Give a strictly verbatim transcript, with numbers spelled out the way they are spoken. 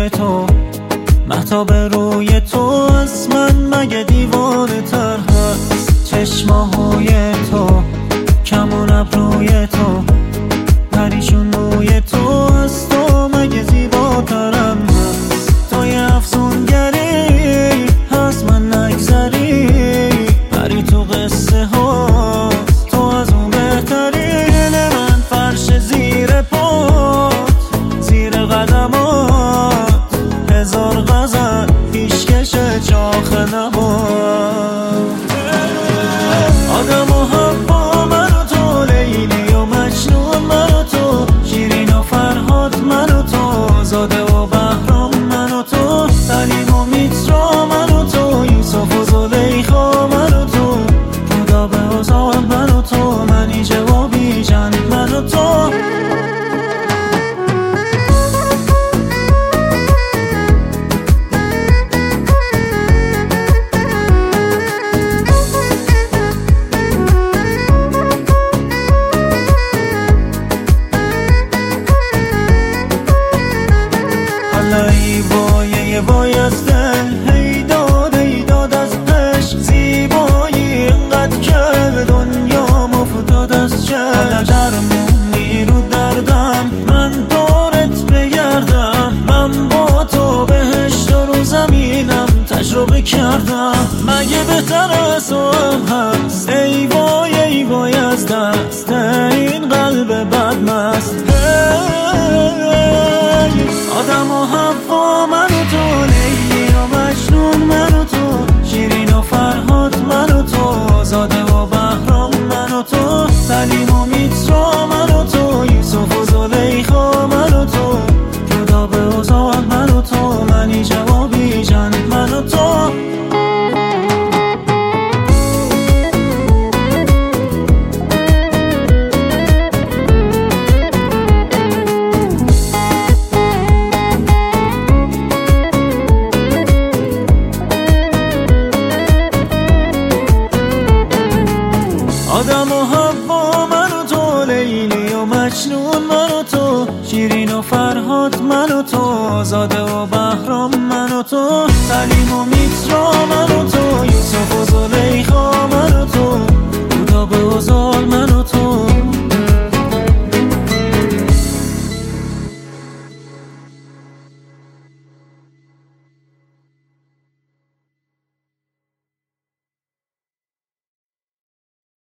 روی تو، مهتاب روی تو از من مگه دیوانه تر هست؟ چشماهای تو، کمون ابروی تو، پریشون روی تو از تو مگه زیباترم هست؟ تو یه افسونگری از من نگذری، پری تو قصه ها تو از اون بهتری. دل من فرش زیر پات، زیر قدمات هزار غزل پیشکش چاخ نبات. آدم و حوا من و تو، لیلی و مجنون من و تو، شیرین و فرهاد من و تو، زاده و بهرام من و تو، سلیم و میترا من و تو، یوسف و زلیخا من و تو، خدا به ازان من و تو، منی جوابی جن من و تو. ای وای ای وای از دل، هی داد ای داد از عشق، زیبایی اینقدر که دنیا مفتاد از چشم. درمونی رو دردم من دارت بگردم، من با تو بهشت رو زمینم تجربه کردم، مگه بهتر از تو هم هست؟ ای وای ای وای از دست این قلب بدمست. آدم و حوا من و تو، لیلی و مجنون من و تو، شیرین و فرهاد من و تو، زاده و بهرام من و تو، سلیم و میترا من و تو، یوسف و زلیخا من و تو، جدا به ازان من و تو، منی جوابی جن من و تو. آدم و حوا من و تو، لیلی و مجنون من و تو، شیرین و فرهاد من و تو، زاده و بهرام من و تو، سلیم و میترا من و تو، یوسف و زلیخا من و تو، خدا به ازان